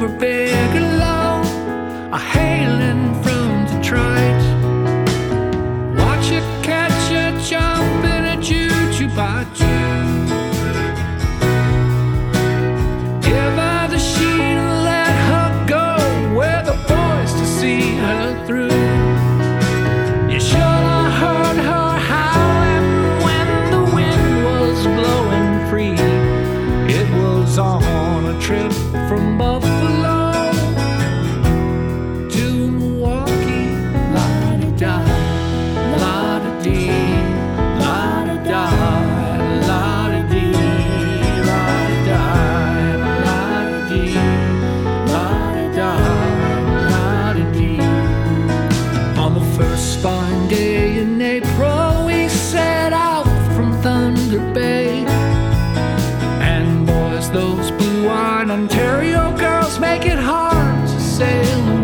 over Bigelow, a hailing from Detroit. Watch you catch a jump in a choo-choo by June. Give her the sheet and let her go where the boys to see her through. You should have heard her howling when the wind was blowing free. It was on a trip from Buffalo to Milwaukee. La-di-da, la-di-dee, la-di-da, la-di-dee, la-di-da, la-di-dee, la-di-da, la-di-dee. On the first fine day in April, we set out from Thunder Bay. And boys, those blue-eyed Ontario girls make it hard to sail